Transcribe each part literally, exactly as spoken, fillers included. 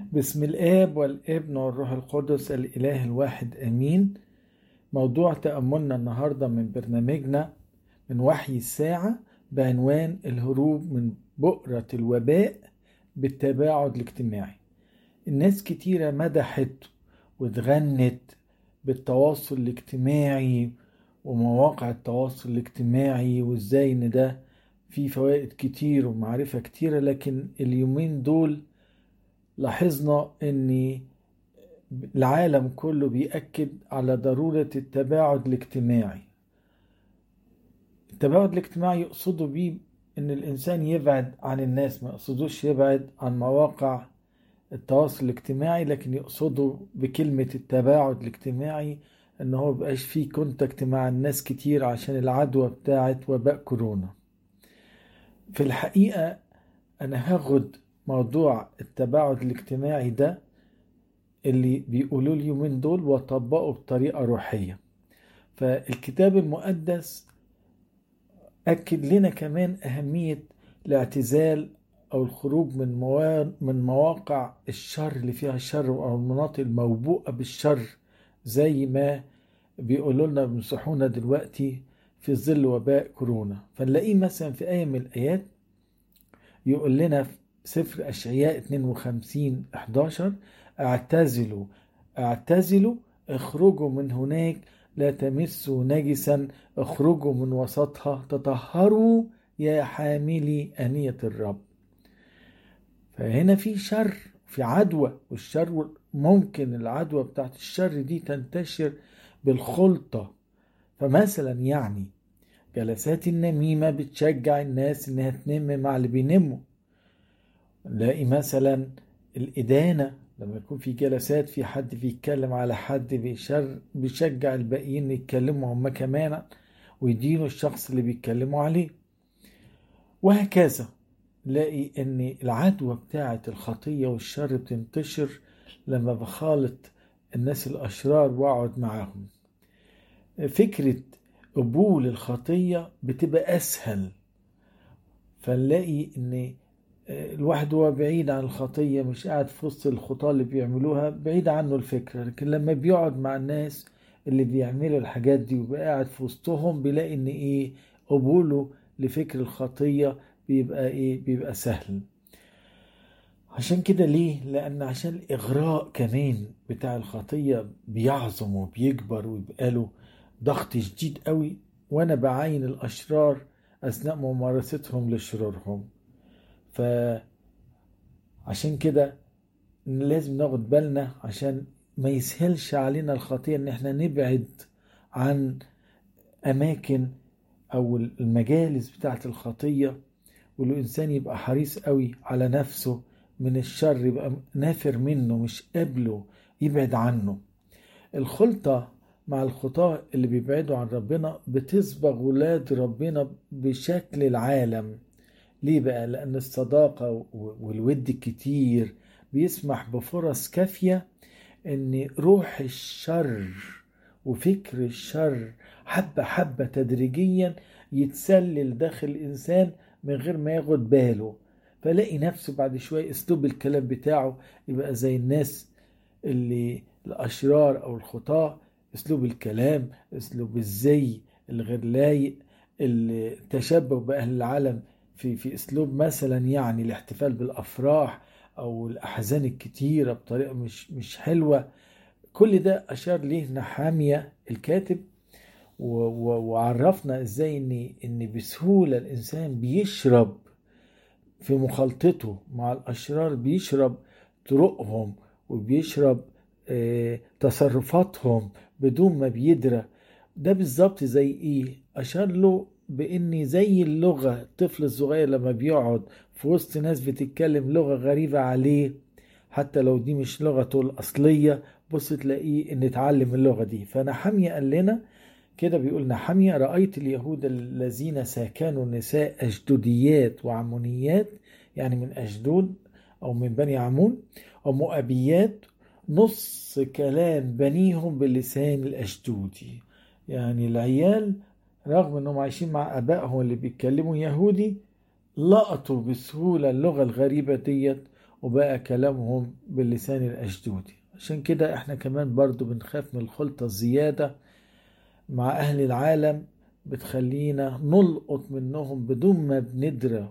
بسم الآب والابن والروح القدس الإله الواحد آمين. موضوع تأملنا النهاردة من برنامجنا من وحي الساعة بعنوان الهروب من بؤرة الوباء بالتباعد الاجتماعي. الناس كتيرة مدحت واتغنت بالتواصل الاجتماعي ومواقع التواصل الاجتماعي وازاي ان ده فيه فوائد كتير ومعرفة كتيرة، لكن اليومين دول لاحظنا ان العالم كله بيأكد على ضرورة التباعد الاجتماعي. التباعد الاجتماعي يقصدوا بيه ان الانسان يبعد عن الناس، ما يقصدوش يبعد عن مواقع التواصل الاجتماعي، لكن يقصدوا بكلمة التباعد الاجتماعي ان هو مبقاش فيه كونتاكت مع الناس كتير عشان العدوى بتاعت وباء كورونا. في الحقيقة انا هاخد موضوع التباعد الاجتماعي ده اللي بيقولوا اليومين دول وطبقوا بطريقة روحية. فالكتاب المقدس أكد لنا كمان أهمية الاعتزال أو الخروج من موا... من مواقع الشر اللي فيها الشر أو المناطق الموبوءة بالشر، زي ما بيقولوا لنا بينصحونا دلوقتي في ظل وباء كورونا. فنلاقيه مثلا في آية من الآيات يقول لنا في سفر أشعياء اثنين وخمسين إحداشر: اعتزلوا اعتزلوا اخرجوا من هناك، لا تمسوا نجسا، اخرجوا من وسطها، تطهروا يا حاملي آنية الرب. فهنا في شر، في عدوى، والشر ممكن العدوى بتاعت الشر دي تنتشر بالخلطة. فمثلا يعني جلسات النميمة بتشجع الناس انها تنم مع اللي بينموا. نلاقي مثلا الإدانة لما يكون في جلسات في حد بيتكلم على حد بيشر بيشجع الباقيين يتكلموا هم كمان ويدينوا الشخص اللي بيتكلموا عليه، وهكذا. نلاقي ان العدوى بتاعة الخطية والشر بتنتشر لما بخالط الناس الأشرار واقعد معاهم. فكرة قبول الخطية بتبقى أسهل، فنلاقي ان الواحد هو بعيد عن الخطية، مش قاعد في وسط الخطاة اللي بيعملوها، بعيد عنه الفكرة. لكن لما بيقعد مع الناس اللي بيعملوا الحاجات دي وبقى قاعد في وسطهم، بيلاقي ان ايه قبوله لفكر الخطية بيبقى ايه بيبقى سهل. عشان كده ليه؟ لان عشان الاغراء كمان بتاع الخطية بيعظم وبيكبر ويبقى له ضغط شديد قوي، وانا بعين الاشرار اثناء ممارستهم لشرورهم. فعشان كده لازم ناخد بالنا عشان ما يسهلش علينا الخطية ان احنا نبعد عن اماكن او المجالس بتاعت الخطية، والإنسان يبقى حريص قوي على نفسه من الشر، يبقى نافر منه مش قابله، يبعد عنه. الخلطة مع الخطاة اللي بيبعدوا عن ربنا بتصبغ ولاد ربنا بشكل العالم. ليه بقى؟ لأن الصداقة والود الكتير بيسمح بفرص كافية ان روح الشر وفكر الشر حبة حبة تدريجيا يتسلل داخل الإنسان من غير ما ياخد باله. فلاقي نفسه بعد شوية اسلوب الكلام بتاعه يبقى زي الناس اللي الأشرار أو الخطاة، اسلوب الكلام، اسلوب الزي الغير لايق، التشبه بأهل العالم في في اسلوب مثلا يعني الاحتفال بالافراح او الاحزان الكتيره بطريقه مش مش حلوه. كل ده اشار ليه نحامية الكاتب وعرفنا ازاي ان ان بسهوله الانسان بيشرب في مخالطته مع الاشرار، بيشرب طرقهم وبيشرب اه تصرفاتهم بدون ما بيدرى. ده بالظبط زي ايه؟ اشار له بان زي اللغة، الطفل الصغير لما بيقعد في وسط ناس بتتكلم لغة غريبة عليه، حتى لو دي مش لغته الأصلية، بص تلاقيه ان اتعلم اللغة دي. فنحمية قال لنا كده، بيقول نحمية: رأيت اليهود الذين ساكنوا نساء أشدوديات وعمونيات، يعني من أشدود أو من بني عمون، ومؤبيات، نص كلام بنيهم باللسان الأشدودي. يعني العيال رغم أنهم عايشين مع أبائهم اللي بيتكلموا يهودي، لقطوا بسهولة اللغة الغريبة ديت وبقى كلامهم باللسان الأشدودي. عشان كده احنا كمان برضو بنخاف من الخلطة الزيادة مع أهل العالم، بتخلينا نلقط منهم بدون ما بندرى،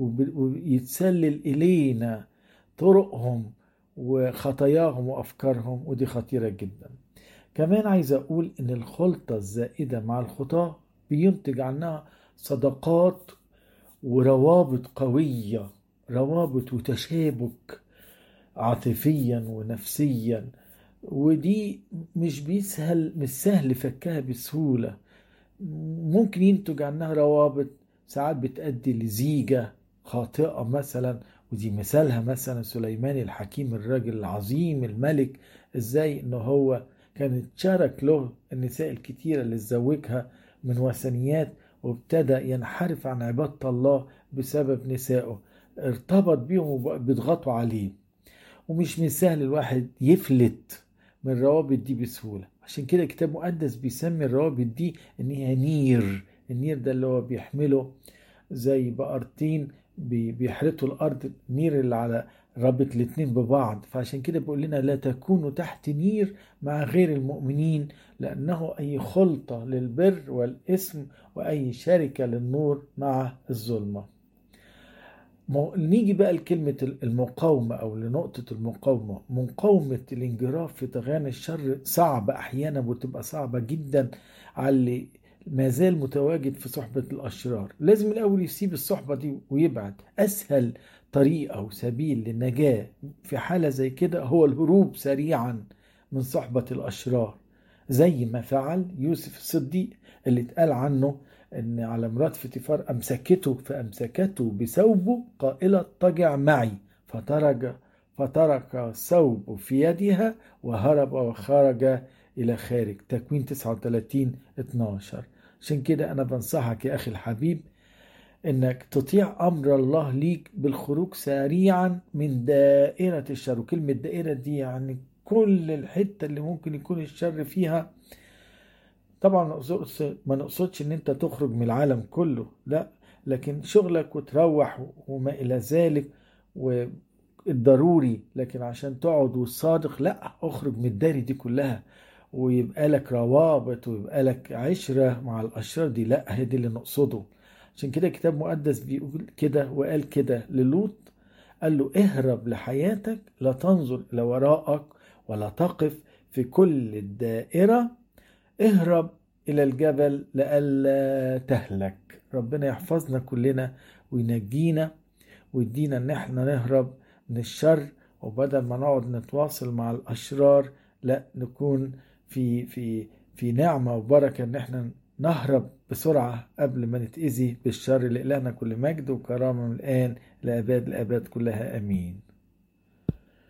ويتسلل إلينا طرقهم وخطاياهم وأفكارهم، ودي خطيرة جدا. كمان عايز أقول إن الخلطة الزائدة مع الخطاة بينتج عنها صداقات وروابط قوية، روابط وتشابك عاطفيا ونفسيا، ودي مش بيسهل مش سهل فكها بسهولة. ممكن ينتج عنها روابط ساعات بتؤدي لزيجة خاطئة مثلا، ودي مثالها مثلا سليمان الحكيم الراجل العظيم الملك، ازاي انه هو كان اتشارك له النساء الكتيرة اللي اتزوجها من وثنيات، وابتدى ينحرف عن عبادة الله بسبب نسائه، ارتبط بيهم وبيضغطوا عليه. ومش من سهل الواحد يفلت من الروابط دي بسهولة. عشان كده الكتاب المقدس بيسمي الروابط دي ان هي نير. النير ده اللي هو بيحمله زي بقرتين بيحرطوا الارض، النير اللي على رابط الاتنين ببعض. فعشان كده بيقول لنا لا تكونوا تحت نير مع غير المؤمنين، لانه اي خلطة للبر والاسم واي شركة للنور مع الظلمة. نيجي بقى لكلمة المقاومة أو لنقطة المقاومة. مقاومة الانجراف في طغيان الشر صعبة أحيانا، وتبقى صعبة جدا على اللي ما زال متواجد في صحبة الأشرار. لازم الأول يسيب الصحبة دي ويبعد. أسهل طريقة وسبيل للنجاة في حالة زي كده هو الهروب سريعا من صحبة الأشرار، زي ما فعل يوسف الصديق اللي اتقال عنه ان على مرات فطيفار امسكته فامسكته بثوبه قائلة اضطجع معي، فترك فترك الثوب في يدها وهرب وخرج الى خارج. تكوين تسعة وثلاثين اتناشر. عشان كده انا بنصحك يا اخي الحبيب انك تطيع امر الله ليك بالخروج سريعا من دائرة الشر. وكلمة دائرة دي يعني كل الحتة اللي ممكن يكون الشر فيها. طبعا ما نقصدش ان انت تخرج من العالم كله، لا، لكن شغلك وتروح وما الى ذلك والضروري. لكن عشان تقعد والصادق لا، اخرج من الداري دي كلها ويبقى لك روابط ويبقى لك عشرة مع الاشرار دي، لا، هي دي اللي نقصده. عشان كده كتاب مقدس بيقول كده وقال كده للوط، قال له اهرب لحياتك، لا تنظر الى وراءك ولا تقف في كل الدائرة، اهرب إلى الجبل لألا تهلك. ربنا يحفظنا كلنا وينجينا ويدينا ان احنا نهرب من الشر، وبدل ما نقعد نتواصل مع الأشرار لا، نكون في في في نعمة وبركة ان احنا نهرب بسرعة قبل ما نتأذي بالشر. لإلهنا كل مجد وكرامة من الآن لأباد الآباد كلها، أمين.